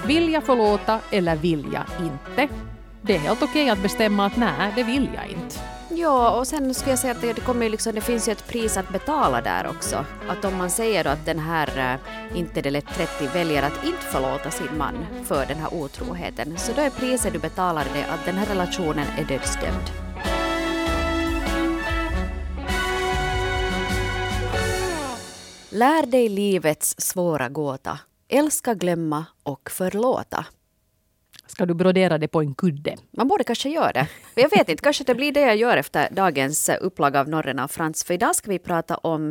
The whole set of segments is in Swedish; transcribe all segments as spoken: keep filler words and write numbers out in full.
Vill jag förlåta eller vill jag inte? Det är helt okej att bestämma att nej, det vill jag inte. Ja, och sen skulle jag säga att det, det, kommer liksom, det finns ju ett pris att betala där också. Att om man säger då att den här äh, inte det lätt trettio väljer att inte förlåta sin man för den här otroheten, så då är priset du betalar det att den här relationen är dödsdömd. Lär dig livets svåra gåta. Älska, glömma och förlåta. Ska du brodera det på en kudde? Man borde kanske göra det. Jag vet inte, kanske det blir det jag gör efter dagens upplaga av Norren av Frans. För idag ska vi prata om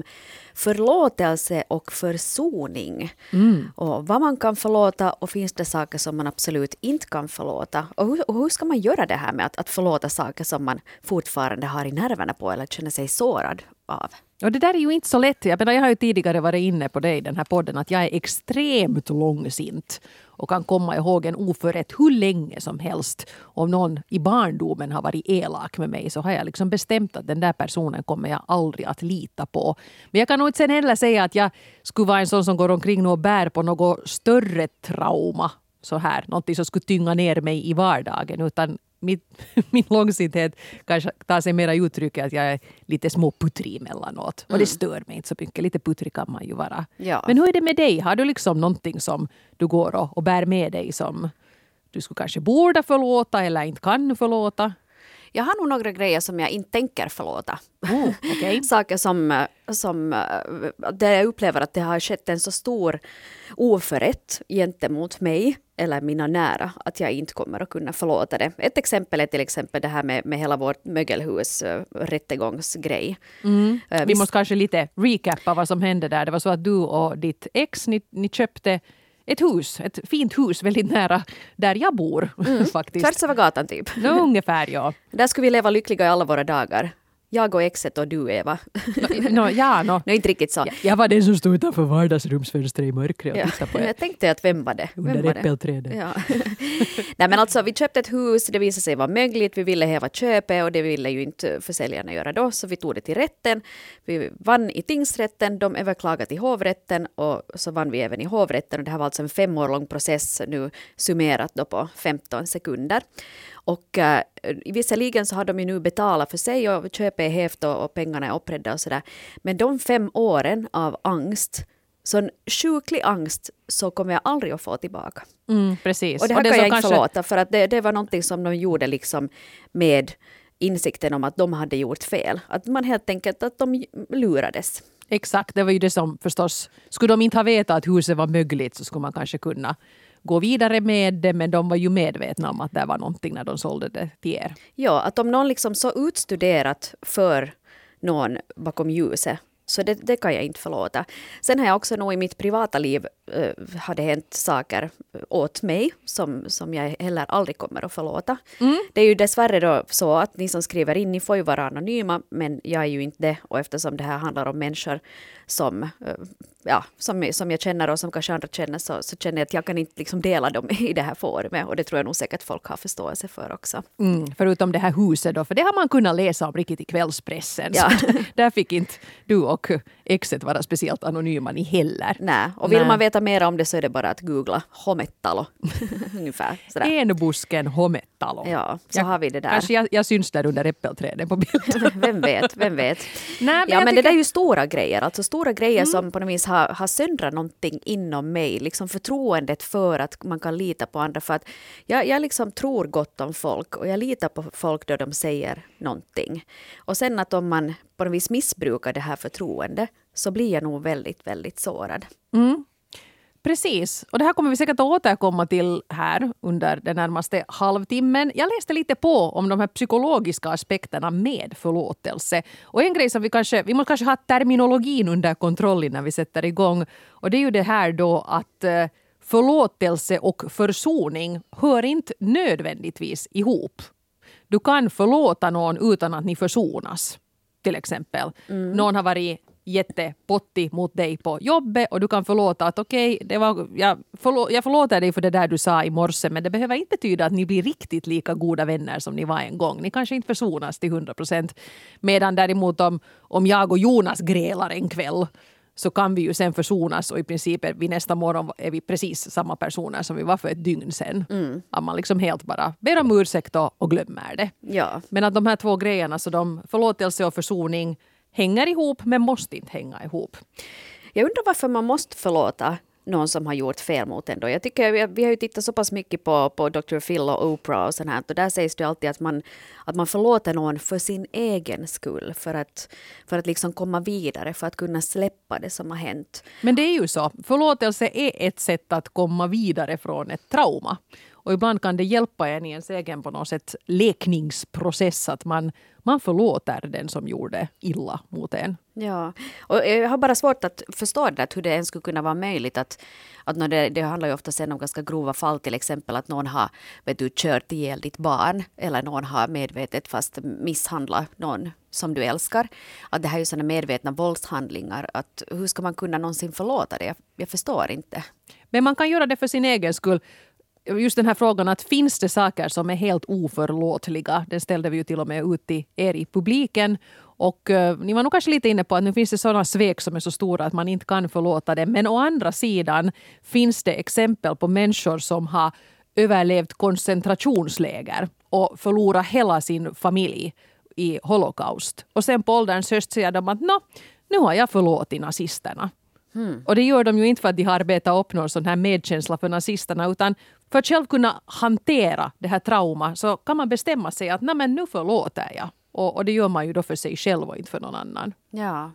förlåtelse och försoning. Mm. Och vad man kan förlåta och finns det saker som man absolut inte kan förlåta. Och hur, och hur ska man göra det här med att, att förlåta saker som man fortfarande har i nerverna på eller känner sig sårad av? Och det där är ju inte så lätt. Jag, menar, jag har ju tidigare varit inne på det i den här podden att jag är extremt långsint och kan komma ihåg en oförrätt hur länge som helst. Om någon i barndomen har varit elak med mig så har jag liksom bestämt att den där personen kommer jag aldrig att lita på. Men jag kan nog inte sen heller säga att jag skulle vara en sån som går omkring och bär på något större trauma. Så här, någonting som skulle tynga ner mig i vardagen, utan Mitt, min långsinthet kanske tar sig mera uttryck att jag är lite småputtrig emellanåt. Och det stör mig inte så mycket. Lite puttrig kan man ju vara. Ja. Men hur är det med dig? Har du liksom någonting som du går och, och bär med dig som du skulle kanske borde förlåta eller inte kan förlåta? Jag har nog några grejer som jag inte tänker förlåta. Oh, okay. Saker som, som där jag upplever att det har skett en så stor oförrätt gentemot mig eller mina nära att jag inte kommer att kunna förlåta det. Ett exempel är till exempel det här med, med hela vårt mögelhus uh, rättegångsgrej. Mm. Uh, Vi måste kanske lite recappa vad som hände där. Det var så att du och ditt ex, ni, ni köpte ett hus, ett fint hus väldigt nära där jag bor mm. faktiskt. Tvärs över gatan typ. No, ungefär, ja. Där skulle vi leva lyckliga i alla våra dagar. Jag och exet och du, Eva. No, no, ja, no. no, inte riktigt så. Jag, jag var den som stod utanför vardagsrumsfönstret i mörkret och ja. tittade på er. Jag tänkte att vem var det? Vem Under var äppelträdet. Ja. Nej, men alltså, vi köpte ett hus, det visade sig vara mögligt, vi ville häva köpet och det ville ju inte försäljarna göra då, så vi tog det till rätten. Vi vann i tingsrätten, de överklagade till hovrätten och så vann vi även i hovrätten. Och det här var alltså en fem år lång process nu summerat då på femton sekunder. Och äh, visserligen så har de ju nu betalat för sig och köpet är hävt och, och pengarna är uppredda och sådär. Men de fem åren av angst, sån sjuklig angst, så kommer jag aldrig att få tillbaka. Mm, precis. Och det här och det kan jag inte kanske... förlåta för att det, det var någonting som de gjorde liksom med insikten om att de hade gjort fel. Att man helt enkelt att de lurades. Exakt, det var ju det som förstås, skulle de inte ha vetat att huset var mögligt så skulle man kanske kunna gå vidare med det, men de var ju medvetna om att det var någonting när de sålde det till er. Ja, att om någon liksom så utstuderat för någon bakom ljuset, så det, det kan jag inte förlåta. Sen har jag också nog i mitt privata liv uh, hade hänt saker åt mig som, som jag heller aldrig kommer att förlåta. Mm. Det är ju dessvärre då så att ni som skriver in, ni får ju vara anonyma, men jag är ju inte det. Och eftersom det här handlar om människor som, uh, ja, som, som jag känner och som kanske andra känner, så, så känner jag att jag kan inte liksom dela dem i det här forumet. Och det tror jag nog säkert folk har förståelse för också. Mm, förutom det här huset då, för det har man kunnat läsa om riktigt i kvällspressen. Ja. Där fick inte du och exet vara speciellt anonyma ni heller. Nej, och vill Nej. man veta mer om det så är det bara att googla Homettalo. Ungefär. Sådär. Enbusken Homettalo. Ja, så jag, har vi det där. Kanske jag, jag syns där under äppelträden på bilden. Vem vet, vem vet. Nej, men ja, men tycker... det där är ju stora grejer. Alltså stora grejer mm. som på något vis har, har söndrat någonting inom mig. Liksom förtroendet för att man kan lita på andra. För att jag, jag liksom tror gott om folk och jag litar på folk då de säger någonting. Och sen att om man på något vis missbrukar det här förtroendet så blir jag nog väldigt, väldigt sårad. Mm. Precis, och det här kommer vi säkert att återkomma till här under den närmaste halvtimmen. Jag läste lite på om de här psykologiska aspekterna med förlåtelse. Och en grej som vi kanske, vi måste kanske ha terminologin under kontroll när vi sätter igång. Och det är ju det här då att förlåtelse och försoning hör inte nödvändigtvis ihop. Du kan förlåta någon utan att ni försonas, till exempel. Mm. Någon har varit jättepottig mot dig på jobbet och du kan förlåta att okej, okay, det var, jag, förlå, jag förlåter dig för det där du sa i morse, men det behöver inte betyda att ni blir riktigt lika goda vänner som ni var en gång. Ni kanske inte försonas till hundra procent. Medan däremot om, om jag och Jonas grälar en kväll så kan vi ju sen försonas och i princip är vi nästa morgon är vi precis samma personer som vi var för ett dygn sen. Mm. Att man liksom helt bara ber om ursäkt och, och glömmer det. Ja. Men att de här två grejerna, så de förlåtelse och försoning hänger ihop men måste inte hänga ihop. Jag undrar varför man måste förlåta någon som har gjort fel mot en då. Jag tycker, vi, vi har ju tittat så pass mycket på, på doktor Phil och Oprah och sånt här. Och där sägs det alltid att man, att man förlåter någon för sin egen skull. För att, för att liksom komma vidare, för att kunna släppa det som har hänt. Men det är ju så. Förlåtelse är ett sätt att komma vidare från ett trauma. Och ibland kan det hjälpa en i ens egen på något sätt läkningsprocess att man, man förlåter den som gjorde illa mot en. Ja, och jag har bara svårt att förstå det, hur det ens skulle kunna vara möjligt att, att när det, det handlar ju ofta sen om ganska grova fall, till exempel att någon har vet du, kört ihjäl ditt barn eller någon har medvetet fast misshandlat någon som du älskar. Att det här är ju sådana medvetna våldshandlingar, att hur ska man kunna någonsin förlåta det? Jag, jag förstår inte. Men man kan göra det för sin egen skull. Just den här frågan att finns det saker som är helt oförlåtliga, den ställde vi ju till och med ut till er i publiken. Och uh, ni var nog kanske lite inne på att nu finns det sådana svek som är så stora att man inte kan förlåta det. Men å andra sidan finns det exempel på människor som har överlevt koncentrationsläger och förlorat hela sin familj i holocaust. Och sen på ålderns höst säger de att nå, nu har jag förlåtit nazisterna. Mm. Och det gör de ju inte för att de har arbetat upp någon sån här medkänsla för nazisterna, utan för att själv kunna hantera det här trauma så kan man bestämma sig att nej, men nu förlåter jag. Och, och det gör man ju då för sig själv och inte för någon annan. Ja.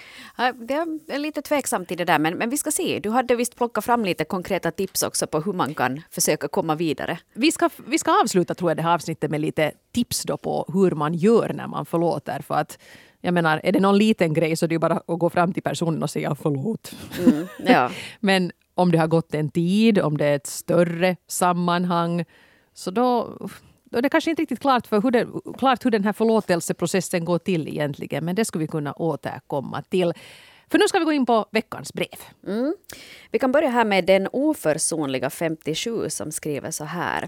Det är lite tveksamt i det där, men, men vi ska se. Du hade visst plockat fram lite konkreta tips också på hur man kan försöka komma vidare. Vi ska, vi ska avsluta tror jag det här avsnittet med lite tips då på hur man gör när man förlåter. För att jag menar, är det någon liten grej så är det ju bara att gå fram till personen och säga förlåt. Mm, ja. Men om det har gått en tid, om det är ett större sammanhang, så då, då är det kanske inte riktigt klart, för hur det, klart hur den här förlåtelseprocessen går till egentligen. Men det ska vi kunna återkomma till. För nu ska vi gå in på veckans brev. Mm. Vi kan börja här med den oförsonliga femtiosju som skriver så här.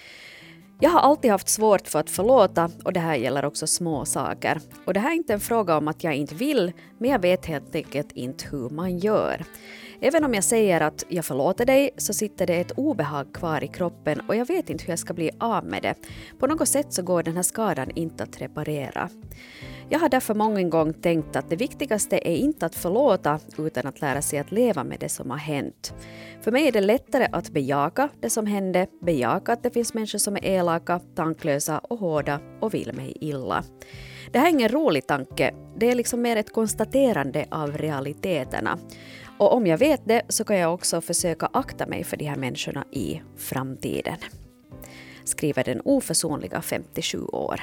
Jag har alltid haft svårt för att förlåta och det här gäller också små saker. Och det här är inte en fråga om att jag inte vill, men jag vet helt enkelt inte hur man gör. Även om jag säger att jag förlåter dig så sitter det ett obehag kvar i kroppen och jag vet inte hur jag ska bli av med det. På något sätt så går den här skadan inte att reparera. Jag har därför många gånger tänkt att det viktigaste är inte att förlåta utan att lära sig att leva med det som har hänt. För mig är det lättare att bejaka det som hände, bejaka att det finns människor som är elaka, tanklösa och hårda och vill mig illa. Det här är ingen rolig tanke, det är liksom mer ett konstaterande av realiteterna. Och om jag vet det så kan jag också försöka akta mig för de här människorna i framtiden. Skriver den oförsonliga femtiosju år.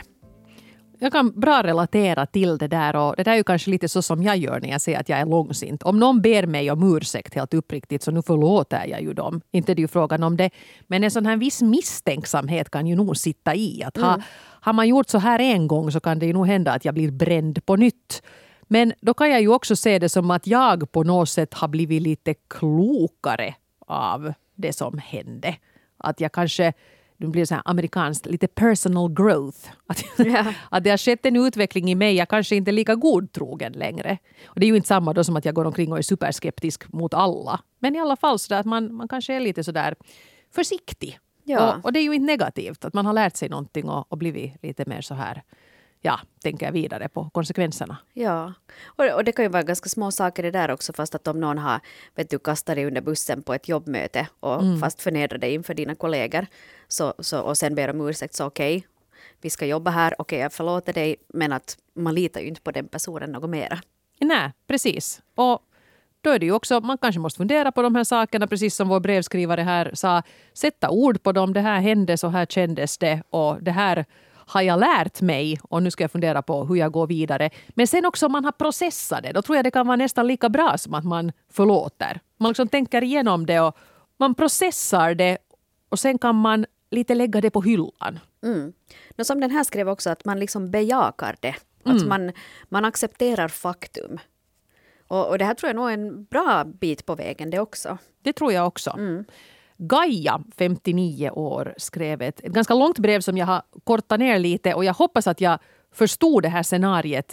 Jag kan bra relatera till det där, och det där är ju kanske lite så som jag gör när jag säger att jag är långsint. Om någon ber mig om ursäkt helt uppriktigt så nu förlåter jag ju dem. Inte det är ju frågan om det. Men en sån här viss misstänksamhet kan ju nog sitta i. Att ha, mm. Har man gjort så här en gång så kan det ju nog hända att jag blir bränd på nytt. Men då kan jag ju också se det som att jag på något sätt har blivit lite klokare av det som hände. Att jag kanske... Det blir så här amerikanskt, lite personal growth. Att, ja. att det har skett en utveckling i mig. Jag kanske inte är lika godtrogen längre. Och det är ju inte samma då som att jag går omkring och är superskeptisk mot alla. Men i alla fall så där att man, man kanske är lite så där försiktig. Ja. Och, och det är ju inte negativt att man har lärt sig någonting och, och blivit lite mer så här... Ja, tänker jag vidare på konsekvenserna. Ja, och, och det kan ju vara ganska små saker det där också, fast att om någon har vet du, kastat dig under bussen på ett jobbmöte och mm. fast förnedrar dig inför dina kollegor så, så, och sen ber om ursäkt, så okej, okay, vi ska jobba här, okej okay, jag förlåter dig, men att man litar ju inte på den personen något mera. Nej, precis. Och då är det ju också, man kanske måste fundera på de här sakerna, precis som vår brevskrivare här sa, sätta ord på dem, det här hände, så här kändes det och det här har jag lärt mig och nu ska jag fundera på hur jag går vidare. Men sen också om man har processat det, då tror jag det kan vara nästan lika bra som att man förlåter. Man liksom tänker igenom det och man processar det och sen kan man lite lägga det på hyllan. Mm. Något som den här skrev också, att man liksom bejakar det. Att mm. man, man accepterar faktum. Och, och det här tror jag nog är en bra bit på vägen det också. Det tror jag också. Mm. Gaia, femtionio år, skrev ett, ett ganska långt brev som jag har kortat ner lite och jag hoppas att jag förstod det här scenariet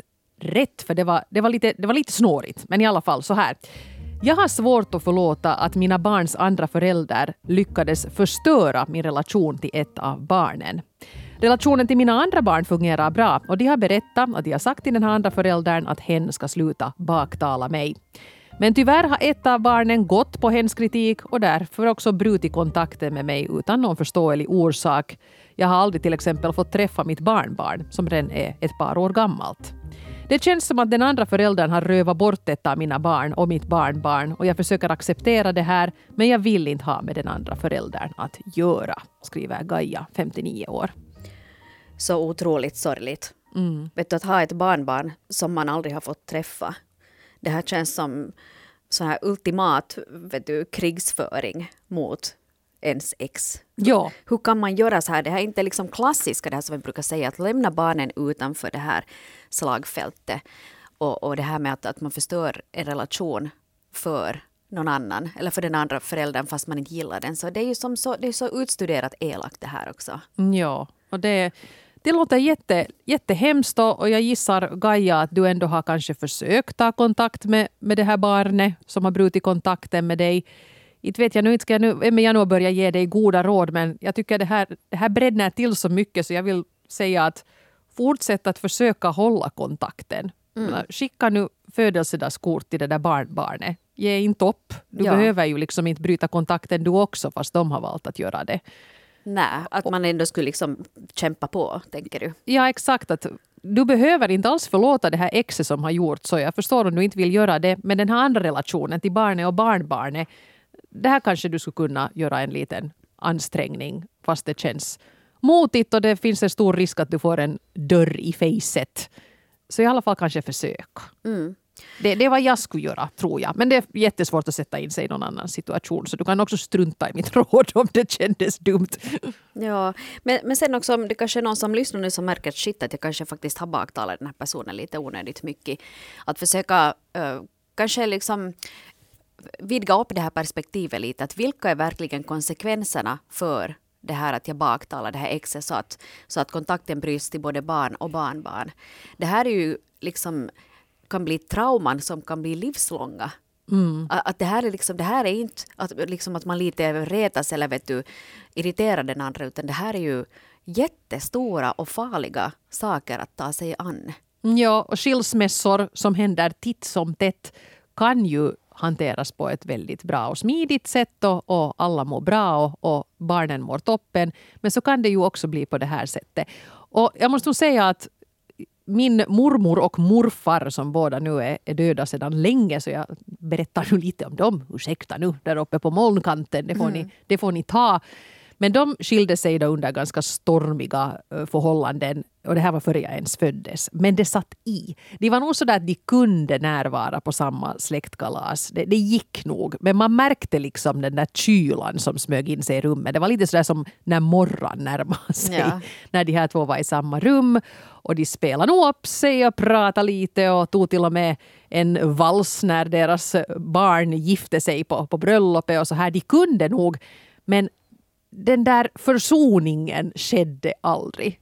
rätt, för det var, det var, lite, det var lite snårigt. Men i alla fall så här. Jag har svårt att förlåta att mina barns andra föräldrar lyckades förstöra min relation till ett av barnen. Relationen till mina andra barn fungerar bra och de har berättat att de har sagt till den här andra föräldern att hen ska sluta baktala mig. Men tyvärr har ett av barnen gått på hens kritik och därför också brutit kontakten med mig utan någon förståelig orsak. Jag har aldrig till exempel fått träffa mitt barnbarn som redan är ett par år gammalt. Det känns som att den andra föräldern har rövat bort ett av mina barn och mitt barnbarn och jag försöker acceptera det här, men jag vill inte ha med den andra föräldern att göra, skriver Gaia, femtionio år. Så otroligt sorgligt. Mm. Vet du, att ha ett barnbarn som man aldrig har fått träffa. Det här känns som så här ultimat, vet du, krigsföring mot ens ex. Ja. Hur kan man göra så här? Det här är inte liksom klassiska, det här som vi brukar säga, att lämna barnen utanför det här slagfältet. Och, och det här med att, att man förstör en relation för någon annan eller för den andra föräldern fast man inte gillar den. Så det är ju som så, det är så utstuderat elakt det här också. Ja, och det, det låter jätte, jättehemskt och jag gissar, Gaia, att du ändå har kanske försökt ta kontakt med, med det här barnet som har brutit kontakten med dig. Inte vet jag nu, inte ska jag nu, men jag nu börja ge dig goda råd, men jag tycker det här, det här breddnar till så mycket så jag vill säga att fortsätt att försöka hålla kontakten. Mm. Skicka nu födelsedagskort till det där barnbarnet. Ge inte upp. Du ja. behöver ju liksom inte bryta kontakten du också fast de har valt att göra det. Nej, att man ändå skulle liksom kämpa på, tänker du? Ja, exakt. Att du behöver inte alls förlåta det här exet som har gjort så. Jag förstår om du inte vill göra det. Men den här andra relationen till barnet och barnbarnet, det här kanske du skulle kunna göra en liten ansträngning fast det känns motigt och det finns en stor risk att du får en dörr i facet. Så i alla fall kanske försök. Mm. Det, det är vad jag skulle göra, tror jag. Men det är jättesvårt att sätta in sig i någon annan situation. Så du kan också strunta i mitt råd om det kändes dumt. Ja, men, men sen också om det kanske är någon som lyssnar nu som märker att shit, att jag kanske faktiskt har baktalat den här personen lite onödigt mycket. Att försöka uh, kanske liksom vidga upp det här perspektivet lite. Att vilka är verkligen konsekvenserna för det här att jag baktalar det här exet så att, så att kontakten bryts till både barn och barnbarn. Det här är ju liksom kan bli trauman som kan bli livslånga. Mm. Att det här är liksom, det här är inte att, liksom att man lite retas eller vet du, irriterar den andra, utan det här är ju jättestora och farliga saker att ta sig an. Ja, och skilsmässor som händer titt som tätt kan ju hanteras på ett väldigt bra och smidigt sätt och, och alla mår bra och, och barnen mår toppen. Men så kan det ju också bli på det här sättet. Och jag måste nog säga att min mormor och morfar som båda nu är, är döda sedan länge, så jag berättar nu lite om dem. Ursäkta nu, där uppe på molnkanten, det får, mm. ni, det får ni ta. Men de skilde sig då under ganska stormiga uh, förhållanden. Och det här var före jag ens föddes. Men det satt i. Det var nog så där att de kunde närvara på samma släktkalas. Det, det gick nog. Men man märkte liksom den där kylan som smög in sig i rummet. Det var lite sådär som när morran närmade sig. Ja. När de här två var i samma rum. Och de spelade nog upp sig och pratade lite. Och tog till och med en vals när deras barn gifte sig på, på bröllopet. Och så här. De kunde nog. Men den där försoningen skedde aldrig.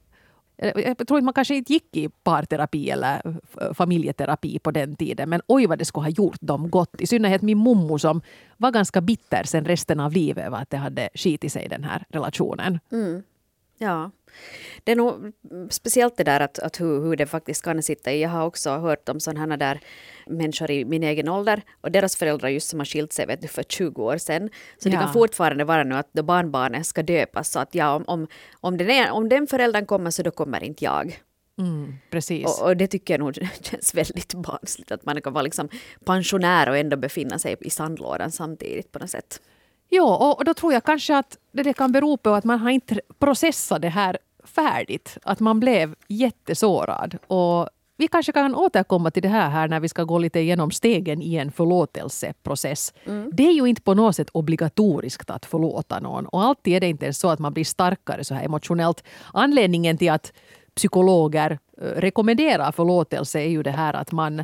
Jag tror att man kanske inte gick i parterapi eller familjeterapi på den tiden. Men oj vad det skulle ha gjort dem gott. I synnerhet min mommo som var ganska bitter sen resten av livet över att det hade skitit sig den här relationen. Mm. Ja, det är nog speciellt det där att, att hur, hur det faktiskt kan sitta i. Jag har också hört om sådana där människor i min egen ålder och deras föräldrar just som har skilt sig vet du, för tjugo år sedan. Så ja. Det kan fortfarande vara nu att barnbarnet ska döpas så att ja, om, om, om, den är, om den föräldern kommer så då kommer inte jag. Mm, precis. Och, och det tycker jag nog känns väldigt barnsligt att man kan vara liksom pensionär och ändå befinna sig i sandlådan samtidigt på något sätt. Ja, och då tror jag kanske att det kan bero på att man har inte processat det här färdigt. Att man blev jättesårad. Och vi kanske kan återkomma till det här, här när vi ska gå lite igenom stegen i en förlåtelseprocess. Mm. Det är ju inte på något sätt obligatoriskt att förlåta någon. Och alltid är det inte så att man blir starkare så här emotionellt. Anledningen till att psykologer rekommenderar förlåtelse är ju det här att man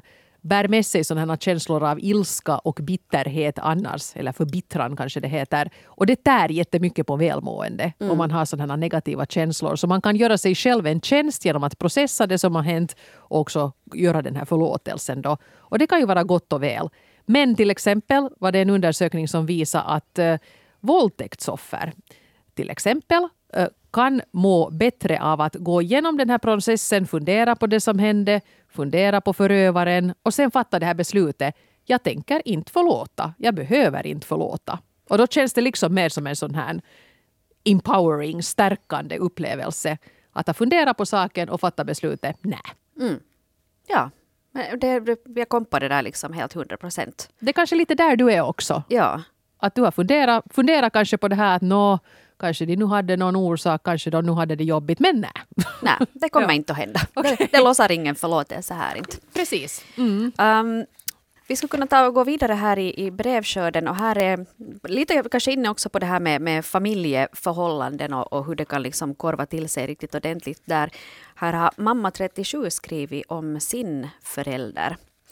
bär med sig sådana här känslor av ilska och bitterhet annars, eller förbittran kanske det heter. Och det tär jättemycket på välmående mm. om man har sådana här negativa känslor. Så man kan göra sig själv en tjänst genom att processa det som har hänt och också göra den här förlåtelsen då. Och det kan ju vara gott och väl. Men till exempel var det en undersökning som visar att eh, våldtäktsoffer till exempel eh, kan må bättre av att gå igenom den här processen, fundera på det som hände, fundera på förövaren och sen fatta det här beslutet. Jag tänker inte förlåta, jag behöver inte förlåta. Och då känns det liksom mer som en sån här empowering, stärkande upplevelse att ha fundera på saken och fatta beslutet. Nej. Mm. Ja, det, det, jag kom på det där liksom helt hundra procent. Det är kanske lite där du är också. Ja. Att du har funderat, funderat kanske på det här att nå, kanske de nu hade någon orsak, kanske de nu hade det jobbigt, men nej. Nej, det kommer ja. inte att hända. Okay. Det, det låtsar ingen förlåtelse här inte. Precis. Mm. Um, vi skulle kunna ta och gå vidare här i, i brevskörden och här är lite kanske inne också på det här med, med familjeförhållanden och, och hur det kan liksom korva till sig riktigt ordentligt där. Här har mamma trettiosju skrivit om sin förälder.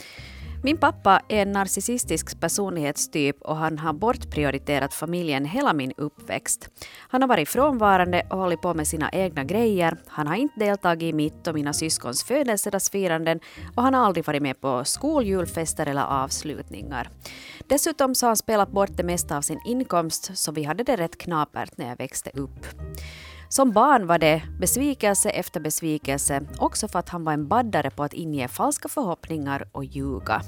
Min pappa är en narcissistisk personlighetstyp och han har bortprioriterat familjen hela min uppväxt. Han har varit frånvarande och hållit på med sina egna grejer. Han har inte deltagit i mitt och mina syskons födelsedagsfiranden och han har aldrig varit med på skoljulfester eller avslutningar. Dessutom så har han spelat bort det mesta av sin inkomst så vi hade det rätt knapert när jag växte upp. Som barn var det besvikelse efter besvikelse, också för att han var en baddare på att inge falska förhoppningar och ljuga.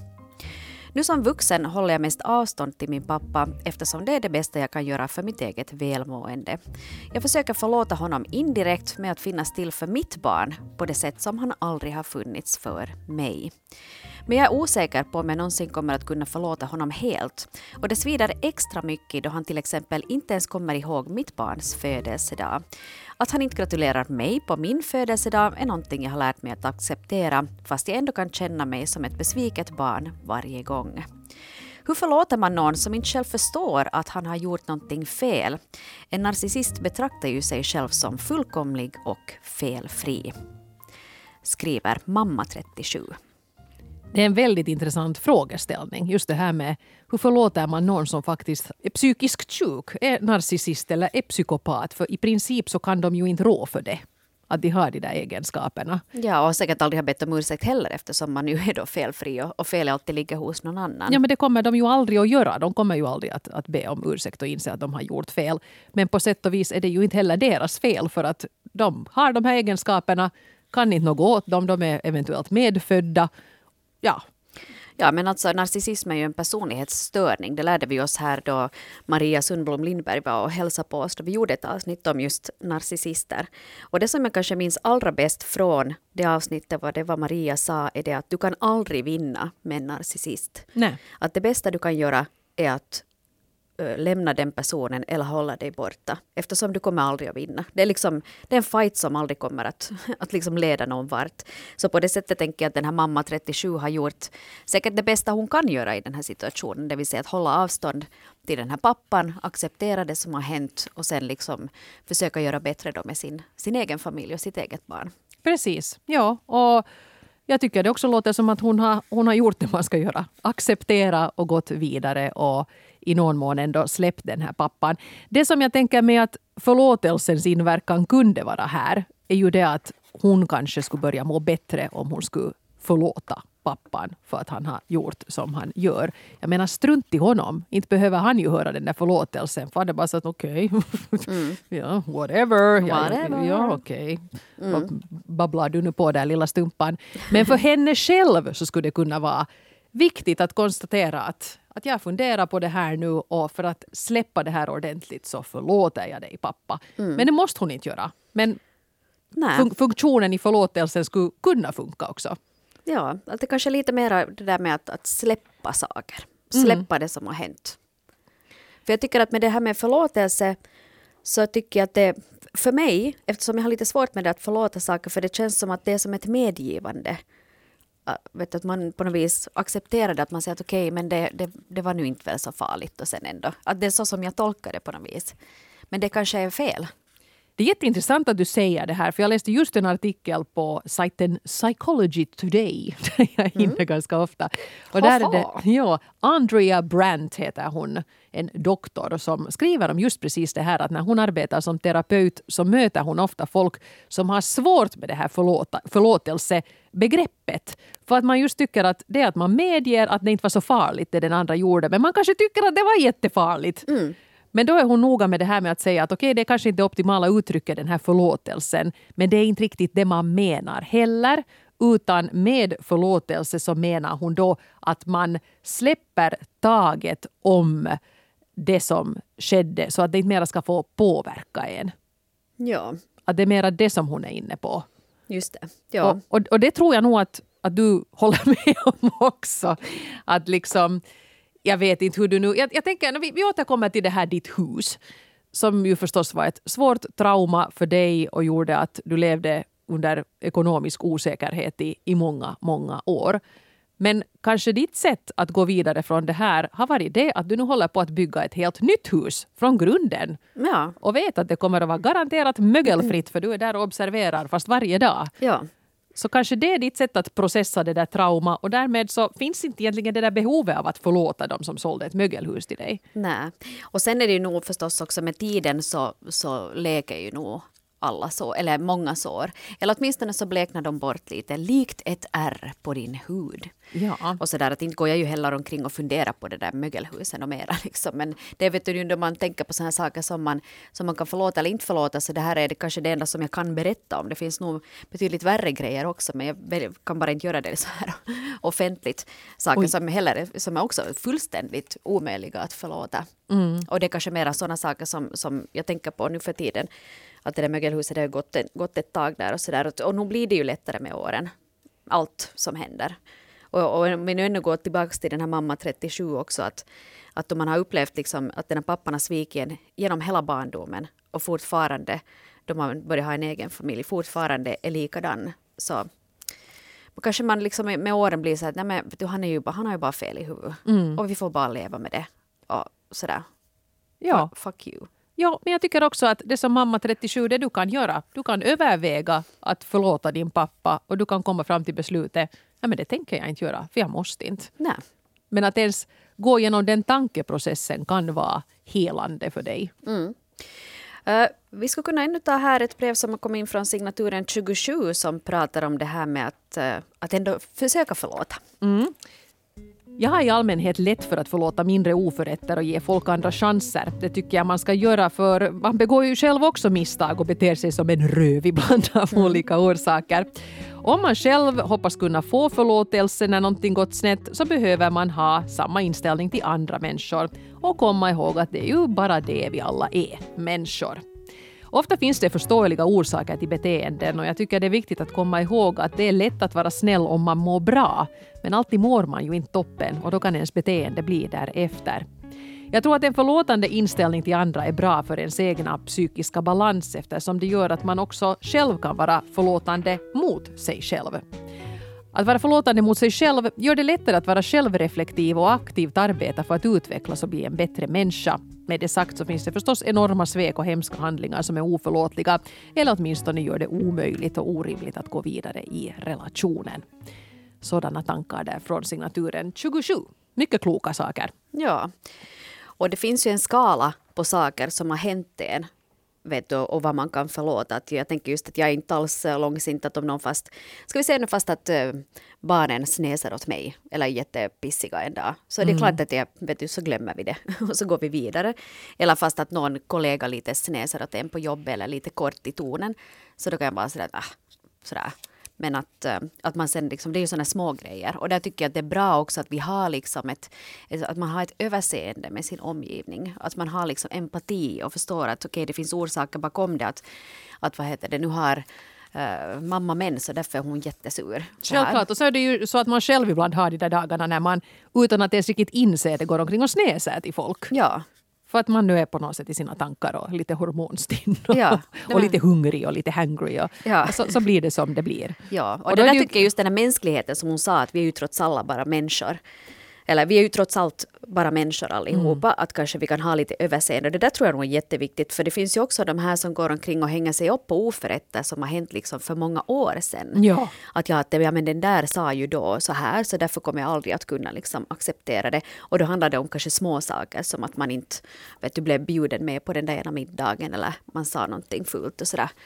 Nu som vuxen håller jag mest avstånd till min pappa eftersom det är det bästa jag kan göra för mitt eget välmående. Jag försöker förlåta honom indirekt med att finnas till för mitt barn på det sätt som han aldrig har funnits för mig. Men jag är osäker på om jag någonsin kommer att kunna förlåta honom helt. Och det svider extra mycket då han till exempel inte ens kommer ihåg mitt barns födelsedag. Att han inte gratulerar mig på min födelsedag är någonting jag har lärt mig att acceptera, fast jag ändå kan känna mig som ett besviket barn varje gång. Hur förlåter man någon som inte själv förstår att han har gjort någonting fel? En narcissist betraktar ju sig själv som fullkomlig och felfri. Skriver mamma trettiosju. Det är en väldigt intressant frågeställning. Just det här med hur förlåter man någon som faktiskt är psykiskt sjuk, är narcissist eller är psykopat. För i princip så kan de ju inte rå för det. Att de har de där egenskaperna. Ja, och säkert aldrig har bett om ursäkt heller eftersom man ju är då felfri och, och fel alltid ligger hos någon annan. Ja, men det kommer de ju aldrig att göra. De kommer ju aldrig att, att be om ursäkt och inse att de har gjort fel. Men på sätt och vis är det ju inte heller deras fel för att de har de här egenskaperna, kan inte något åt dem, de är eventuellt medfödda. Ja. Ja, men alltså narcissism är ju en personlighetsstörning. Det lärde vi oss här då Maria Sundblom Lindberg var och hälsade på oss då vi gjorde ett avsnitt om just narcissister. Och det som jag kanske minns allra bäst från det avsnittet var det vad Maria sa är det att du kan aldrig vinna med en narcissist. Nej. Att det bästa du kan göra är att lämna den personen eller hålla dig borta. Eftersom du kommer aldrig att vinna. Det är, liksom, det är en fight som aldrig kommer att, att liksom leda någon vart. Så på det sättet tänker jag att den här mamma trettiosju har gjort säkert det bästa hon kan göra i den här situationen. Det vill säga att hålla avstånd till den här pappan, acceptera det som har hänt och sen liksom försöka göra bättre då med sin, sin egen familj och sitt eget barn. Precis, ja. Och jag tycker det också låter som att hon har, hon har gjort det man ska göra. Acceptera och gått vidare och i någon mån ändå släppt den här pappan. Det som jag tänker med att förlåtelsens inverkan kunde vara här är ju det att hon kanske skulle börja må bättre om hon skulle förlåta pappan för att han har gjort som han gör. Jag menar strunt i honom. Inte behöver han ju höra den där förlåtelsen. För det är bara så att okej. Okay. Mm. ja, whatever. whatever. Ja, ja okej. Okay. Mm. Babblar du nu på där lilla stumpan. Men för henne själv så skulle det kunna vara viktigt att konstatera att, att jag funderar på det här nu och för att släppa det här ordentligt så förlåter jag dig pappa. Mm. Men det måste hon inte göra. Men fun- funktionen i förlåtelsen skulle kunna funka också. Ja, att det kanske är lite mer det där med att, att släppa saker. Släppa mm. det som har hänt. För jag tycker att med det här med förlåtelse så tycker jag att det, för mig, eftersom jag har lite svårt med det att förlåta saker, för det känns som att det är som ett medgivande. Vet du, att man på något vis accepterar det, att man säger att okej, okay, men det, det, det var nu inte väl så farligt och sen ändå. Att det är så som jag tolkar det på något vis. Men det kanske är fel. Det är jätteintressant att du säger det här, för jag läste just en artikel på sajten Psychology Today, där jag är inne mm. ganska ofta. Och där är det, ja, Andrea Brandt heter hon, en doktor som skriver om just precis det här, att när hon arbetar som terapeut så möter hon ofta folk som har svårt med det här förlåta, förlåtelsebegreppet. För att man just tycker att det är att man medger att det inte var så farligt det den andra gjorde, men man kanske tycker att det var jättefarligt. Mm. Men då är hon noga med det här med att säga att okej, okay, det är kanske inte optimala uttrycket, den här förlåtelsen, men det är inte riktigt det man menar heller. Utan med förlåtelse så menar hon då att man släpper taget om det som skedde så att det inte mera ska få påverka en. Ja. Att det är mera det som hon är inne på. Just det. Ja. Och, och, och det tror jag nog att, att du håller med om också. Att liksom, jag vet inte hur du nu... Jag, jag tänker, vi, vi återkommer till det här ditt hus. Som ju förstås var ett svårt trauma för dig och gjorde att du levde under ekonomisk osäkerhet i, i många, många år. Men kanske ditt sätt att gå vidare från det här har varit det att du nu håller på att bygga ett helt nytt hus från grunden. Ja. Och vet att det kommer att vara garanterat mögelfritt för du är där och observerar fast varje dag. Ja. Så kanske det är ditt sätt att processa det där trauma och därmed så finns inte egentligen det där behovet av att förlåta dem som sålde ett mögelhus till dig. Nej. Och sen är det ju nog förstås också med tiden så, så leker ju nog alla så, eller många sår. Eller åtminstone så bleknar de bort lite, likt ett ärr på din hud. Ja. Och så där att inte går jag ju heller omkring och funderar på det där mögelhusen och mera. Liksom. Men det vet du ju när man tänker på sådana saker som man, som man kan förlåta eller inte förlåta. Så det här är det kanske det enda som jag kan berätta om. Det finns nog betydligt värre grejer också. Men jag kan bara inte göra det så här offentligt. Saker som, heller, som är också fullständigt omöjliga att förlåta. Mm. Och det är kanske mera sådana saker som, som jag tänker på nu för tiden. Att det där mögelhuset har gått, gått ett tag där och sådär. Och nu blir det ju lättare med åren. Allt som händer. Och, och men ännu går tillbaka till den här mamma trettiosju också. Att, att om man har upplevt liksom, att den här pappan har svikit genom hela barndomen. Och fortfarande, då man börjar ha en egen familj, fortfarande är likadan. Så kanske man liksom med åren blir så att nej men, du, han, är ju bara, han har ju bara fel i huvudet. Mm. Och vi får bara leva med det. Och sådär. Ja. Fuck you. Ja, men jag tycker också att det som mamma trettiosju, det du kan göra. Du kan överväga att förlåta din pappa och du kan komma fram till beslutet. Nej, men det tänker jag inte göra, för jag måste inte. Nej. Men att ens gå igenom den tankeprocessen kan vara helande för dig. Mm. Uh, vi skulle kunna ännu ta här ett brev som har kommit in från signaturen tjugosju som pratar om det här med att, uh, att ändå försöka förlåta. Mm. Jag har i allmänhet lätt för att förlåta mindre oförrätter och ge folk andra chanser. Det tycker jag man ska göra, för man begår ju själv också misstag och beter sig som en röv ibland av mm. olika orsaker. Om man själv hoppas kunna få förlåtelse när någonting gått snett så behöver man ha samma inställning till andra människor och komma ihåg att det är ju bara det vi alla är, människor. Ofta finns det förståeliga orsaker till beteenden och jag tycker det är viktigt att komma ihåg att det är lätt att vara snäll om man mår bra. Men alltid mår man ju inte toppen och då kan ens beteende bli därefter. Jag tror att en förlåtande inställning till andra är bra för ens egna psykiska balans eftersom det gör att man också själv kan vara förlåtande mot sig själv. Att vara förlåtande mot sig själv gör det lättare att vara självreflektiv och aktivt arbeta för att utvecklas och bli en bättre människa. Med det sagt så finns det förstås enorma svek och hemska handlingar som är oförlåtliga eller åtminstone gör det omöjligt och orimligt att gå vidare i relationen. Sådana tankar där från signaturen tjugosju. Mycket kloka saker. Ja, och det finns ju en skala på saker som har hänt en. Vet du, och vad man kan förlåta. Att jag tänker just att jag är inte alls långsint att om någon fast... Ska vi säga nu fast att uh, barnen snäser åt mig eller är jättepissiga en dag. Så mm. det är klart att jag, vet du, så glömmer vi det. Och så går vi vidare. Eller fast att någon kollega lite snäser åt en på jobbet eller lite kort i tonen. Så då kan jag bara säga att ah, sådär. Men att, att man sen liksom, det är ju sådana små grejer. Och där tycker jag att det är bra också att vi har liksom ett, att man har ett överseende med sin omgivning. Att man har liksom empati och förstår att okej, okay, det finns orsaker bakom det. Att, att vad heter det, nu har uh, mamma mens så därför är hon jättesur. Självklart, och så är det ju så att man själv ibland har de där dagarna när man utan att ens riktigt inse det går omkring och snäser till folk. Ja. För att man nu är på något sätt i sina tankar och lite hormonstinn och, ja, och lite hungrig och lite hangry. Och, ja. och så, så blir det som det blir. Ja, och, och det där ju... tycker jag just den här mänskligheten som hon sa att vi är ju trots alla bara människor. eller vi är ju trots allt bara människor allihopa, mm. att kanske vi kan ha lite överseende. Det där tror jag nog är jätteviktigt, för det finns ju också de här som går omkring och hänger sig upp på oförrätter som har hänt liksom för många år sedan. Ja. Att ja, att ja, men den där sa ju då så här, så därför kommer jag aldrig att kunna liksom acceptera det. Och då handlar det om kanske små saker som att man inte vet, du blev bjuden med på den där ena middagen eller man sa någonting fult och sådär.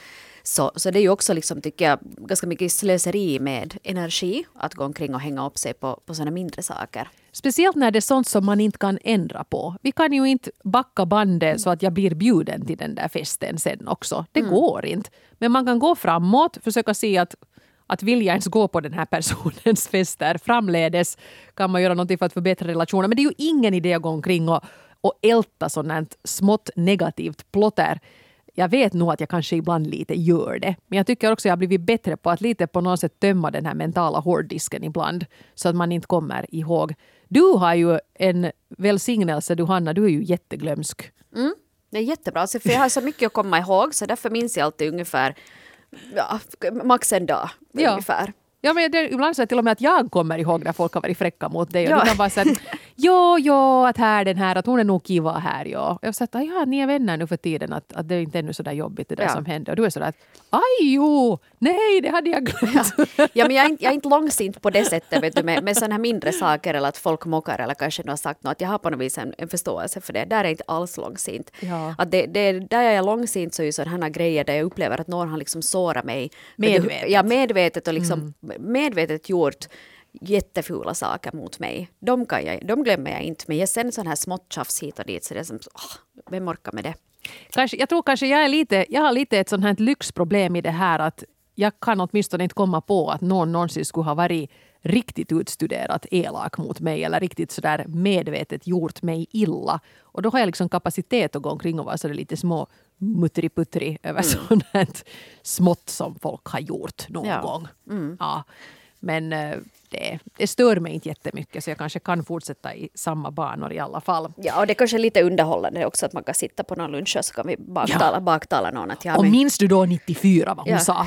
Så, så det är ju också, liksom, tycker jag, ganska mycket slöseri med energi att gå omkring och hänga upp sig på, på sådana mindre saker. Speciellt när det är sånt som man inte kan ändra på. Vi kan ju inte backa bandet så att jag blir bjuden till den där festen sen också. Det mm. går inte. Men man kan gå framåt, försöka se att, att vill jag ens gå på den här personens fester framledes kan man göra någonting för att förbättra relationen. Men det är ju ingen idé att gå omkring och, och älta sådant smått negativt plotter. Jag vet nog att jag kanske ibland lite gör det. Men jag tycker också att jag har blivit bättre på att lite på något sätt tömma den här mentala hårddisken ibland. Så att man inte kommer ihåg. Du har ju en välsignelse, du Hanna, du är ju jätteglömsk. Mm, det är jättebra. För jag har så mycket att komma ihåg, så därför minns jag alltid ungefär ja, max en dag. Ja. Ungefär. Ja, men det är ibland så till och med att jag kommer ihåg när folk har varit fräcka mot dig. Och ja. Du kan bara säga, jo, jo, att här den här, att hon är nog kiva här, ja. Jag sa att ja, ni är vänner nu för tiden, att, att det är inte ännu så där jobbigt det där ja. Som händer. Och du är sådär att, aj jo, nej, det hade jag glömt. Ja, ja men jag är, inte, jag är inte långsint på det sättet, vet du, med, med sådana här mindre saker eller att folk mockar eller kanske har sagt något. Jag har på något vis en, en förståelse för det. Där är inte alls långsint. Ja. Att det, det, där jag är långsint så är ju sådana här grejer där jag upplever att någon har liksom sårat mig. Medvetet. Ja, medvetet och liksom mm. medvetet gjort jättefula saker mot mig. De, kan jag, de glömmer jag inte. Men jag sen sån här smått tjafs hit och dit så det är som, åh, vem orkar med det? Kanske, jag tror kanske jag är lite, jag har lite ett sånt här lyxproblem i det här att jag kan åtminstone inte komma på att någon någonsin skulle ha varit riktigt utstuderat elak mot mig eller riktigt sådär medvetet gjort mig illa. Och då har jag liksom kapacitet att gå omkring och vara så lite små muttriputtri över mm. sånt här smått som folk har gjort någon ja. gång. Mm. Ja. Men det, det stör mig inte jättemycket så jag kanske kan fortsätta i samma banor i alla fall. Ja, och det är kanske lite underhållande också att man kan sitta på någon lunch och så kan vi baktala, ja. baktala någon. Att jag och men... minns du då nittiofyra vad hon ja. sa?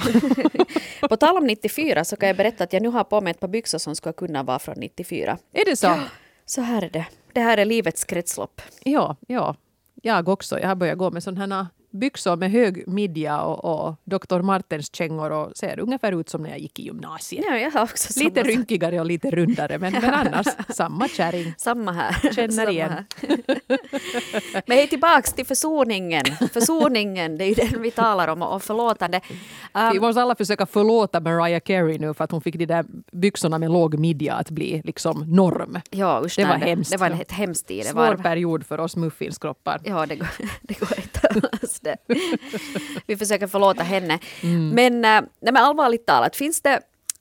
På tal om nittiofyra så kan jag berätta att jag nu har på mig ett par byxor som ska kunna vara från nittiofyra. Är det så? Ja, så här är det. Det här är livets kretslopp. Ja, ja. Jag också. Jag har börjat gå med sådana här byxor med hög midja och, och doktor Martens kängor och ser ungefär ut som när jag gick i gymnasiet. Ja, jag har också lite samma. Rynkigare och lite rundare, men, men annars samma kärring. Samma här. Känner samma igen. Här. Men hej tillbaks till försoningen. Försoningen, det är ju den vi talar om och förlåtande. Um, vi måste alla försöka förlåta Mariah Carey nu för att hon fick de där byxorna med låg midja att bli liksom norm. Ja, usch, det var det, hemskt. Det var ett hemskt tid. Svår period för oss muffinskroppar. Ja, det går, det går inte alls det. Vi försöker förlåta henne. Mm. Men, nej, men allvarligt talat, finns det...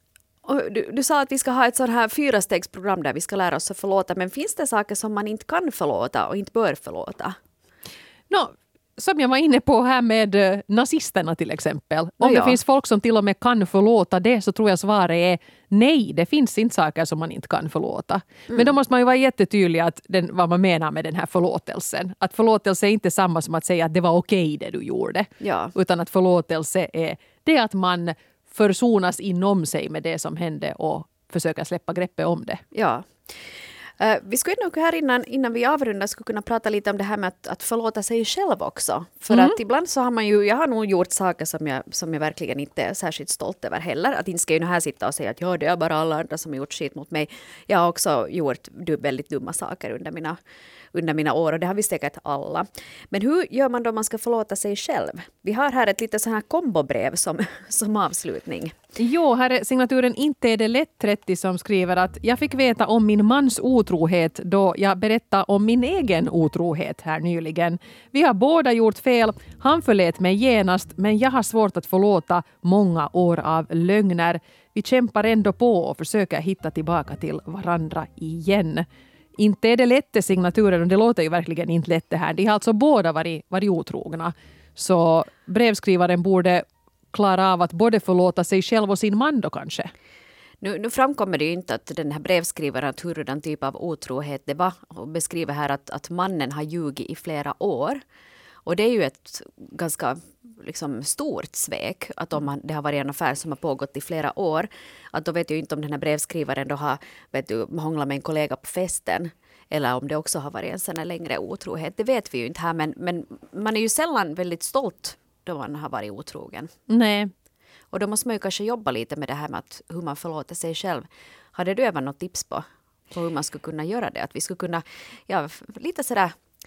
Du, du sa att vi ska ha ett sånt här fyrastegsprogram där vi ska lära oss att förlåta. Men finns det saker som man inte kan förlåta och inte bör förlåta? No, som jag var inne på här med uh, nazisterna till exempel. Om no, det ja. finns folk som till och med kan förlåta det så tror jag svaret är nej, det finns inte saker som man inte kan förlåta. Mm. Men då måste man ju vara jättetydlig att den, vad man menar med den här förlåtelsen. Att förlåtelse är inte samma som att säga att det var okej det du gjorde. Ja. Utan att förlåtelse är det att man försonas inom sig med det som hände och försöker släppa greppet om det. Ja. Uh, vi skulle nog här innan, innan vi avrundar skulle kunna prata lite om det här med att, att förlåta sig själv också. För mm. att ibland så har man ju, jag har nog gjort saker som jag, som jag verkligen inte är särskilt stolt över heller. Att inte ska jag nu här sitta och säga att ja, det är bara alla andra som har gjort skit mot mig. Jag har också gjort väldigt dumma saker under mina, under mina år och det har vi säkert alla. Men hur gör man då man ska förlåta sig själv? Vi har här ett lite så här kombobrev som, som avslutning. Jo, här är signaturen Inte är det lätt trettio som skriver att jag fick veta om min mans otrohet då jag berättade om min egen otrohet här nyligen. Vi har båda gjort fel. Han förlät mig genast men jag har svårt att förlåta många år av lögner. Vi kämpar ändå på och försöker hitta tillbaka till varandra igen. Inte är det lätt signaturen och det låter ju verkligen inte lätt det här. De har alltså båda varit, varit otrogna. Så brevskrivaren borde klara av att både förlåta sig själv och sin man då kanske. Nu, nu framkommer det ju inte att den här brevskrivaren att hurdan typ av otrohet det var och beskriver här att, att mannen har ljugit i flera år. Och det är ju ett ganska liksom stort svek att om man, det har varit en affär som har pågått i flera år, att då vet jag inte om den här brevskrivaren då har vet du, hånglat med en kollega på festen eller om det också har varit en sån här längre otrohet. Det vet vi ju inte här, men, men man är ju sällan väldigt stolt då man har varit otrogen. Nej. Och då måste man ju kanske jobba lite med det här med att hur man förlåter sig själv. Hade du även något tips på, på hur man skulle kunna göra det? Att vi skulle kunna, ja, lite sådär,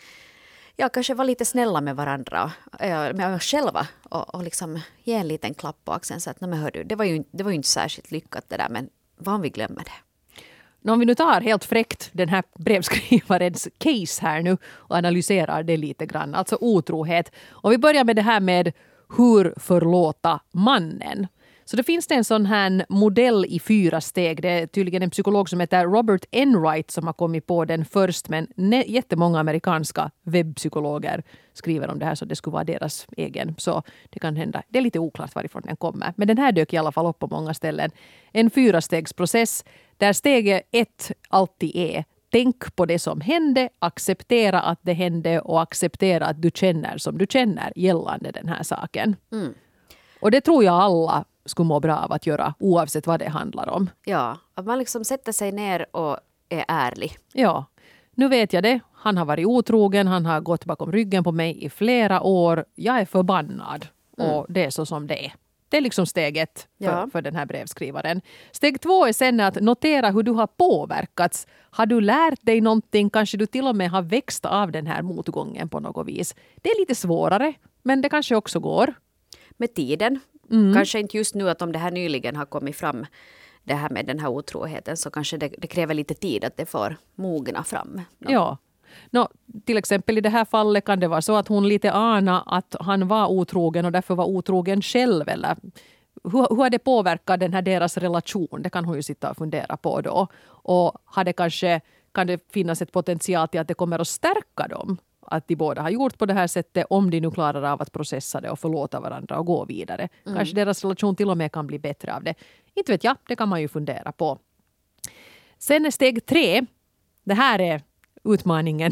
ja, kanske vara lite snälla med varandra, med oss själva och, och liksom ge en liten klapp på axeln så att, nej men hör du, det var ju, det var ju inte särskilt lyckat det där, men vad om vi glömmer det? Om vi nu tar helt fräckt den här brevskrivarens case här nu och analyserar det lite grann, alltså otrohet. Och vi börjar med det här med hur förlåta mannen. Så det finns det en sån här modell i fyra steg. Det är tydligen en psykolog som heter Robert Enright som har kommit på den först. Men jättemånga amerikanska webbpsykologer skriver om det här så det skulle vara deras egen. Så det kan hända. Det är lite oklart varifrån den kommer. Men den här dök i alla fall upp på många ställen. En fyrastegsprocess där steg ett alltid är tänk på det som hände, acceptera att det hände och acceptera att du känner som du känner gällande den här saken. Mm. Och det tror jag alla skulle må bra av att göra oavsett vad det handlar om. Ja, att man liksom sätter sig ner och är ärlig. Ja, nu vet jag det. Han har varit otrogen, han har gått bakom ryggen på mig i flera år. Jag är förbannad Mm. och det är så som det är. Det är liksom steg ett för, Ja. för den här brevskrivaren. Steg två är sen att notera hur du har påverkats. Har du lärt dig någonting? Kanske du till och med har växt av den här motgången på något vis. Det är lite svårare, men det kanske också går. Med tiden. Mm. Kanske inte just nu att om det här nyligen har kommit fram, det här med den här otroheten, så kanske det, det kräver lite tid att det får mogna fram. No. Ja. No, till exempel i det här fallet kan det vara så att hon lite ana att han var otrogen och därför var otrogen själv. Eller hur, hur har det påverkat den här deras relation? Det kan hon ju sitta och fundera på då. Och har det kanske, kan det finnas ett potential till att det kommer att stärka dem? Att de båda har gjort på det här sättet om de nu klarar av att processa det och förlåta varandra och gå vidare. Mm. Kanske deras relation till och med kan bli bättre av det. Inte vet jag, det kan man ju fundera på. Sen är steg tre, det här är utmaningen.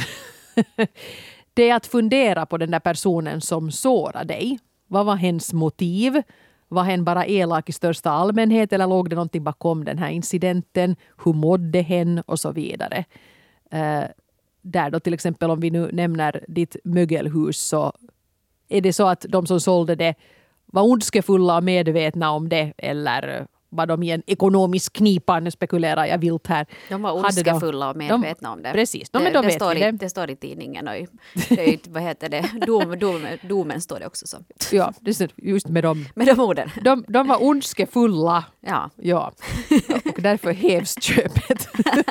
Det är att fundera på den där personen som sårar dig. Vad var hens motiv? Var hen bara elak i största allmänhet eller låg det någonting bakom den här incidenten? Hur mådde hen? Och så vidare. Uh, där då till exempel om vi nu nämner ditt mögelhus så är det så att de som sålde det var ondskefulla och medvetna om det eller var de i en ekonomisk knipa, nu spekulerar jag vilt här. De var ondskefulla och medvetna om det. Precis, de, det, men då det, vet står vi i, det. det står i tidningen och i, det är, vad heter det, dom, dom, domen står det också som. Ja, det är just med dem. Med de orden. De, de var ondskefulla. Ja. Ja, och därför hävs köpet.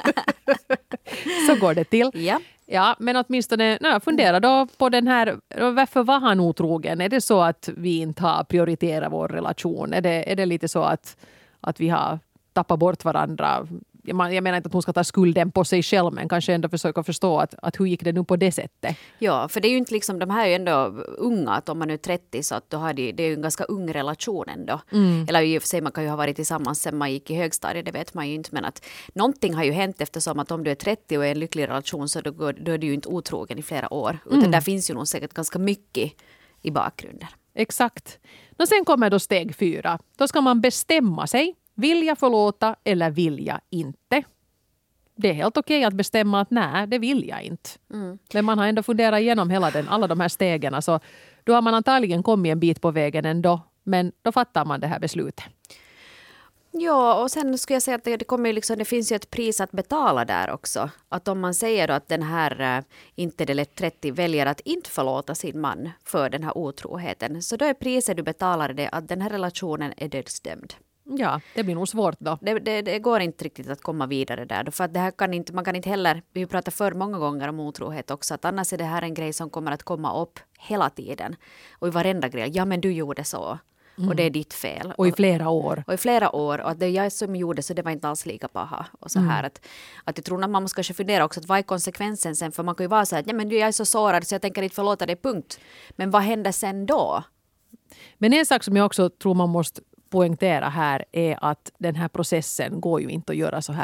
Så går det till. Ja. Ja, men åtminstone nej, fundera då på den här, varför var han otrogen? Är det så att vi inte har prioriterat vår relation? Är det, är det lite så att, att vi har tappat bort varandra? Jag menar inte att hon ska ta skulden på sig själv, men kanske ändå försöka förstå att, att hur gick det nu på det sättet? Ja, för det är ju inte liksom, de här är ju ändå unga, att om man är trettio så att då har de, det är ju en ganska ung relation ändå. Mm. Eller i och för sig man kan ju ha varit tillsammans sen man gick i högstadiet, det vet man ju inte, men att någonting har ju hänt eftersom att om du är trettio och är en lycklig relation så då, går, då är du ju inte otrogen i flera år. Utan mm. där finns ju nog säkert ganska mycket i bakgrunden. Exakt. Och sen kommer då steg fyra. Då ska man bestämma sig. Vill jag förlåta eller vill jag inte? Det är helt okej att bestämma att nej, det vill jag inte. Mm. Men man har ändå funderat igenom hela den, alla de här stegen. Så då har man antagligen kommit en bit på vägen ändå. Men då fattar man det här beslutet. Ja, och sen skulle jag säga att det, det, kommer liksom, det finns ju ett pris att betala där också. Att om man säger då att den här äh, inte del trettio väljer att inte förlåta sin man för den här otroheten. Så då är priset du betalar det att den här relationen är dödsdömd. Ja, det blir nog svårt då. Det, det, det går inte riktigt att komma vidare där. För att det här kan inte, man kan inte heller, vi pratar för många gånger om otrohet också, att annars är det här en grej som kommer att komma upp hela tiden. Och i varenda grej, ja men du gjorde så. Mm. Och det är ditt fel. Och i flera år. Och i flera år. Och att det är jag som gjorde så det var inte alls lika paha. Och så här mm. att, att jag tror att man måste kanske fundera också att vad är konsekvensen sen? För man kan ju vara så att ja, men jag är så sårad så jag tänker inte förlåta dig, punkt. Men vad händer sen då? Men en sak som jag också tror man måste poängtera här är att den här processen går ju inte att göra så här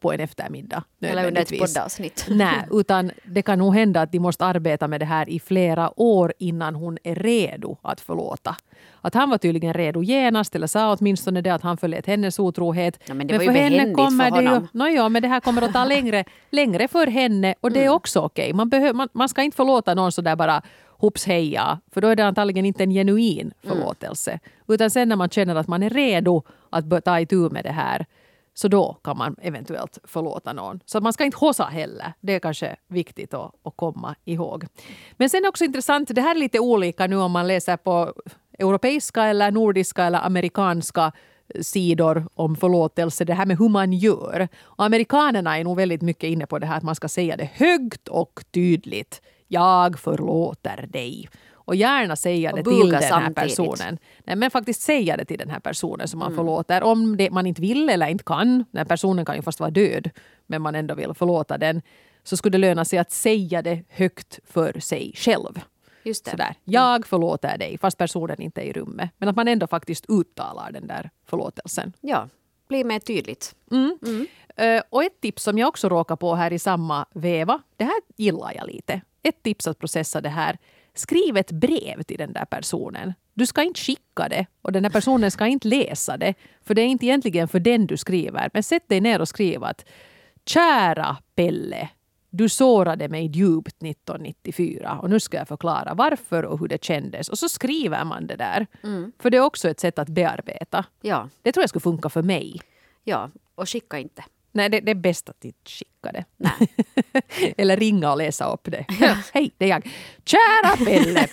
på en eftermiddag. Eller under ett poddavsnitt. Nej, utan det kan nog hända att de måste arbeta med det här i flera år innan hon är redo att förlåta. Att han var tydligen redo genast, eller sa åtminstone det att han förlät hennes otrohet. Ja, men det men var ju behändigt för honom. Det ju, no, ja, men det här kommer att ta längre, längre för henne och det är också okej. Okay. Man, behö, man, man ska inte förlåta någon så där bara hopps heja, för då är det antagligen inte en genuin förlåtelse. Mm. Utan sen när man känner att man är redo att ta itu med det här, så då kan man eventuellt förlåta någon. Så man ska inte hossa heller. Det är kanske viktigt att, att komma ihåg. Men sen är också intressant, det här är lite olika nu om man läser på europeiska eller nordiska eller amerikanska sidor om förlåtelse. Det här med hur man gör. Och amerikanerna är nog väldigt mycket inne på det här att man ska säga det högt och tydligt. Jag förlåter dig. Och gärna säga och det till den här samtidigt. personen. Nej, men faktiskt säga det till den här personen som man mm. förlåter. Om det, man inte vill eller inte kan. Den här personen kan ju fast vara död. Men man ändå vill förlåta den. Så skulle det löna sig att säga det högt för sig själv. Just det. Sådär. Jag förlåter dig fast personen inte är i rummet. Men att man ändå faktiskt uttalar den där förlåtelsen. Ja, blir mer tydligt. Mm. Mm. Uh, och ett tips som jag också råkar på här i samma veva. Det här gillar jag lite. Ett tips att processa det här. Skriv ett brev till den där personen. Du ska inte skicka det och den där personen ska inte läsa det. För det är inte egentligen för den du skriver. Men sätt dig ner och skriv att kära Pelle, du sårade mig djupt nittonhundranittiofyra och nu ska jag förklara varför och hur det kändes. Och så skriver man det där. Mm. För det är också ett sätt att bearbeta. Ja. Det tror jag skulle funka för mig. Ja, och skicka inte. Nej, det, det är bäst att inte skicka det. Nej. Eller ringa och läsa upp det. Hej, det är jag. Kära Pelle!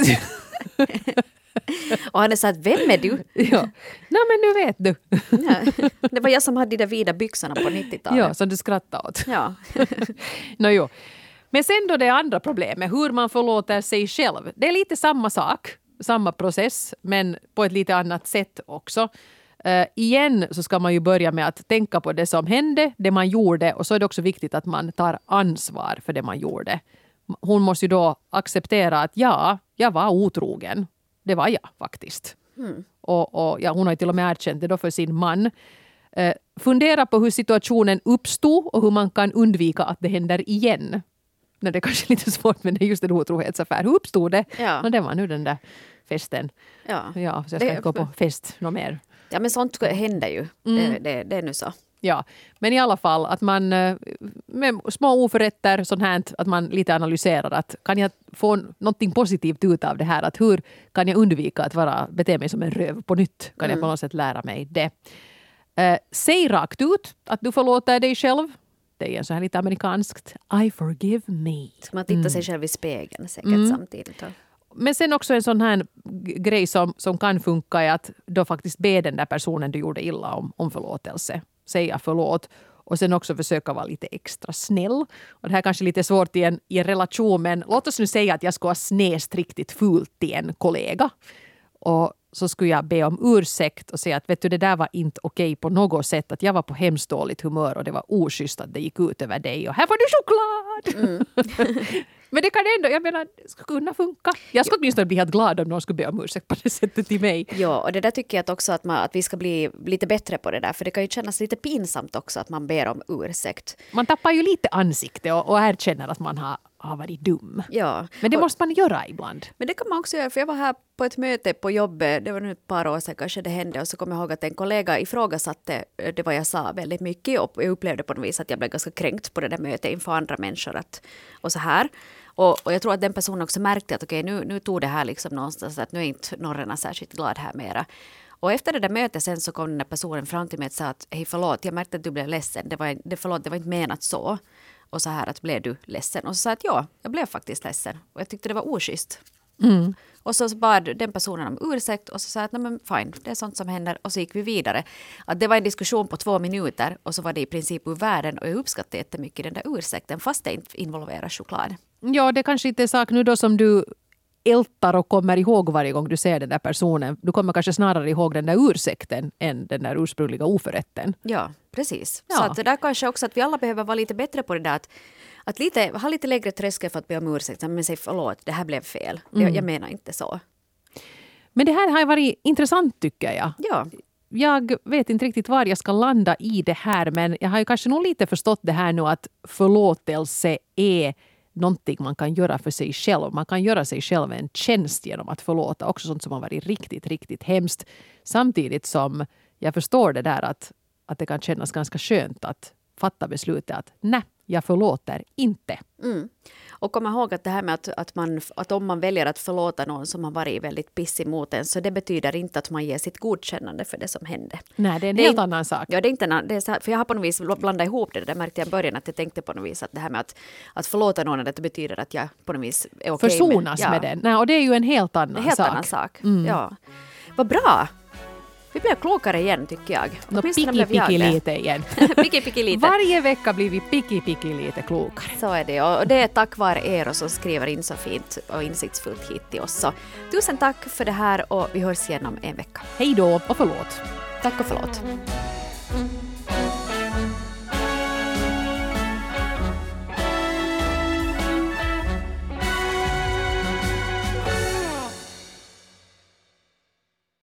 Och han är så att, vem är du? Ja. Nej, men nu vet du. Ja. Det var jag som hade de där vida byxorna på nittiotalet. Ja, som du skrattade åt. Ja. no, jo. Men sen då det andra problemet, hur man förlåter sig själv. Det är lite samma sak, samma process, men på ett lite annat sätt också. Uh, igen så ska man ju börja med att tänka på det som hände, det man gjorde, och så är det också viktigt att man tar ansvar för det man gjorde. Hon måste ju då acceptera att ja, jag var otrogen. Det var jag faktiskt. Mm. Och, och ja, hon har ju till och med erkänt det då för sin man. Uh, fundera på hur situationen uppstod och hur man kan undvika att det händer igen. Nej, det är kanske lite svårt, men det är just en otrohetsaffär. Hur uppstod det? Ja. Och det var nu den där festen. Ja, ja så jag ska det, inte gå på fest något mer. Ja, men sånt händer ju. Mm. Det, det, det är nu så. Ja, men i alla fall att man med små oförrätter sånt här, att man lite analyserar att kan jag få någonting positivt ut av det här, att hur kan jag undvika att vara, bete mig som en röv på nytt, kan mm. jag på något sätt lära mig det. Uh, säg rakt ut att du förlåter dig själv. Det är en så här lite amerikanskt I forgive me. Ska man titta mm. sig själv i spegeln säkert mm. samtidigt. Men sen också en sån här grej som, som kan funka är att då faktiskt be den där personen du gjorde illa om, om förlåtelse. Säga förlåt. Och sen också försöka vara lite extra snäll. Och det här är kanske lite svårt i en, i en relation, men låt oss nu säga att jag ska ha snäst riktigt fult till en kollega. Och så skulle jag be om ursäkt och säga att vet du, det där var inte okej på något sätt. Att jag var på hemskt dåligt humör och det var oschysst att det gick ut över dig. Och här får du choklad! Mm. Men det kan ändå, jag menar, det ska kunna funka. Jag skulle åtminstone bli helt glad om någon skulle be om ursäkt på det sättet till mig. Ja, och det där tycker jag också att, man, att vi ska bli lite bättre på det där. För det kan ju kännas lite pinsamt också att man ber om ursäkt. Man tappar ju lite ansikte och, och erkänner att man har, har varit dum. Ja. Men det och, måste man göra ibland. Men det kan man också göra, för jag var här på ett möte på jobbet, det var nu ett par år sedan kanske det hände, och så kom jag ihåg att en kollega ifrågasatte det vad jag sa väldigt mycket, och jag upplevde på något vis att jag blev ganska kränkt på det där mötet inför andra människor att, och så här. Och, och jag tror att den personen också märkte att okej, okay, nu, nu tog det här liksom någonstans att nu är inte norrarna särskilt glad här mera. Och efter det där mötet sen så kom den där personen fram till mig och sa att hej förlåt, jag märkte att du blev ledsen, det var, det, förlåt, det var inte menat så. Och så här att blev du ledsen? Och så sa jag att ja, jag blev faktiskt ledsen. Och jag tyckte det var oschysst. Mm. Och så bad den personen om ursäkt och så sa jag att nej men fine, det är sånt som händer. Och så gick vi vidare. Att det var en diskussion på två minuter och så var det i princip ur världen, och jag uppskattade jättemycket den där ursäkten fast det inte involverar choklad. Ja, det kanske inte är sak nu då som du ältar och kommer ihåg varje gång du ser den där personen. Du kommer kanske snarare ihåg den där ursäkten än den där ursprungliga oförrätten. Ja, precis. Ja. Så att det där kanske också att vi alla behöver vara lite bättre på det där. Att, att lite, ha lite lägre tröskel för att be om ursäkt. Men säg förlåt, det här blev fel. Mm. Jag, jag menar inte så. Men det här har varit intressant tycker jag. Ja. jag vet inte riktigt var jag ska landa i det här, men jag har ju kanske nog lite förstått det här nu att förlåtelse är någonting man kan göra för sig själv. Man kan göra sig själv en tjänst genom att förlåta också sånt som har varit riktigt, riktigt hemskt. Samtidigt som jag förstår det där att, att det kan kännas ganska skönt att fatta beslutet att nej, jag förlåter inte. Mm. Och kom ihåg att det här med att, att, man, att om man väljer att förlåta någon som har varit väldigt pissig mot en, så det betyder inte att man ger sitt godkännande för det som hände. Nej, det är en det helt är, annan sak. Ja, det är inte en, det är så här, för jag har på något vis blandat ihop det. Det märkte jag i början att jag tänkte på något vis att det här med att, att förlåta någon, det betyder att jag på något vis är okej. Försonas med, ja. med den. Nej, och det är ju en helt annan en helt sak. annan sak. Mm. Ja. Vad bra! Vi blev klokare igen tycker jag. No, piki piki lite igen. piki piki lite. Varje vecka blir vi piki piki lite klokare. Så är det, och det är tack vare er som skriver in så fint och insiktsfullt hit till oss. Så tusen tack för det här och vi hörs igen om en vecka. Hej då och förlåt. Tack och förlåt.